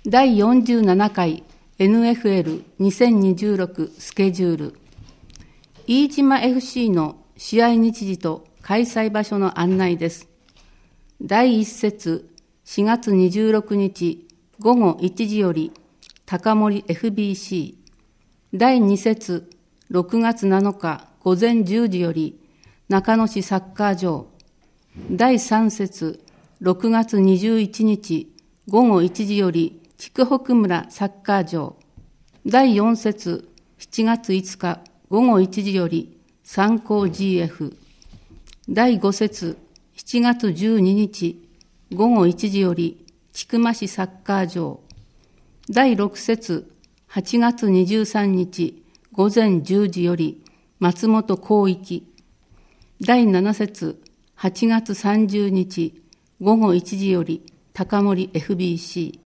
第47回 NFL2026 スケジュール。飯島 FC の試合日時と開催場所の案内です。第1節4月26日午後1時より高森 FBC。第2節6月7日午前10時より中野市サッカー場。第3節6月21日午後1時より筑北村サッカー場。第4節7月5日午後1時より三高 GF。第5節7月12日午後1時より千曲市サッカー場。第6節8月23日午前10時より松本広域。第7節8月30日午後1時より高森 FBC。